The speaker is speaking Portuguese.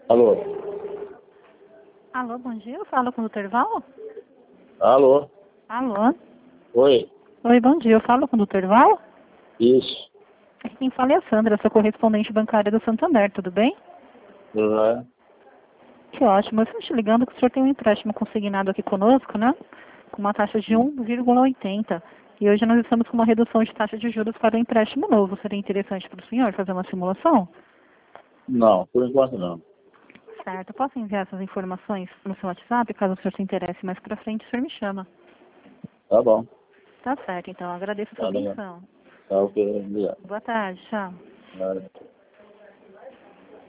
Alô? Alô, bom dia. Eu falo com o Dr. Val? Alô? Alô? Oi? Oi, bom dia. Eu falo com o Dr. Val? Isso. Aqui quem fala é a Sandra, sua correspondente bancária do Santander, tudo bem? Tudo bem? Que ótimo. Eu estou te ligando que o senhor tem um empréstimo consignado aqui conosco, né? Com uma taxa de 1,80. E hoje nós estamos com uma redução de taxa de juros para o empréstimo novo. Seria interessante para o senhor fazer uma simulação? Não, por enquanto não. Certo. Eu posso enviar essas informações no seu WhatsApp, caso o senhor se interesse mais para frente, o senhor me chama. Tá bom. Tá certo, então. Agradeço a sua Tá legal. atenção. Tá ok, obrigado. Boa tarde. Tchau. Nada.